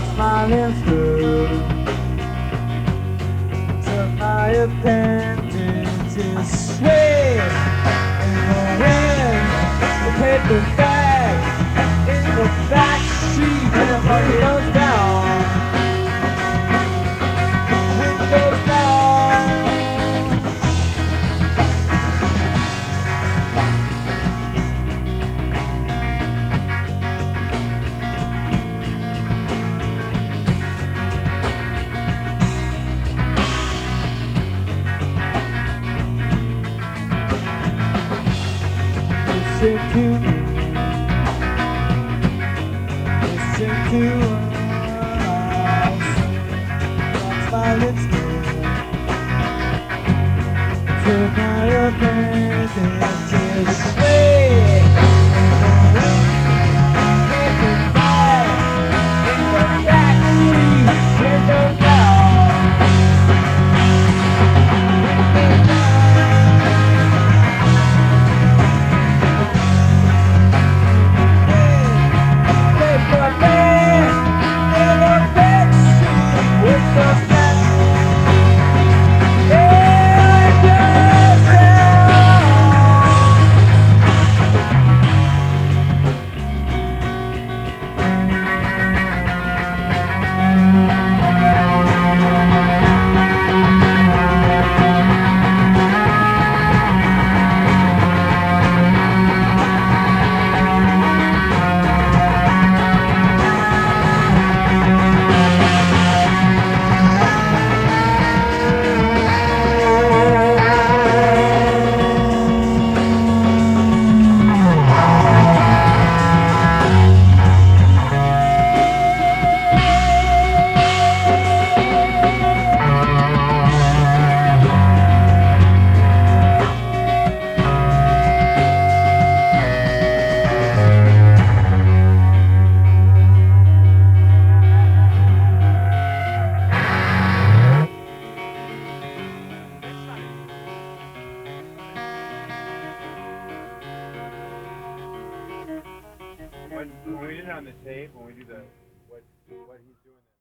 smiling through. Took my appendages, sway in the wind. The paper bag in the back seat, and the windows down. Windows down. Listen to what I say. Cross my lips to my appendages. Sway in the wind, taking fire in the backseat, window down. When we did it on the tape, when we do the what he's doing.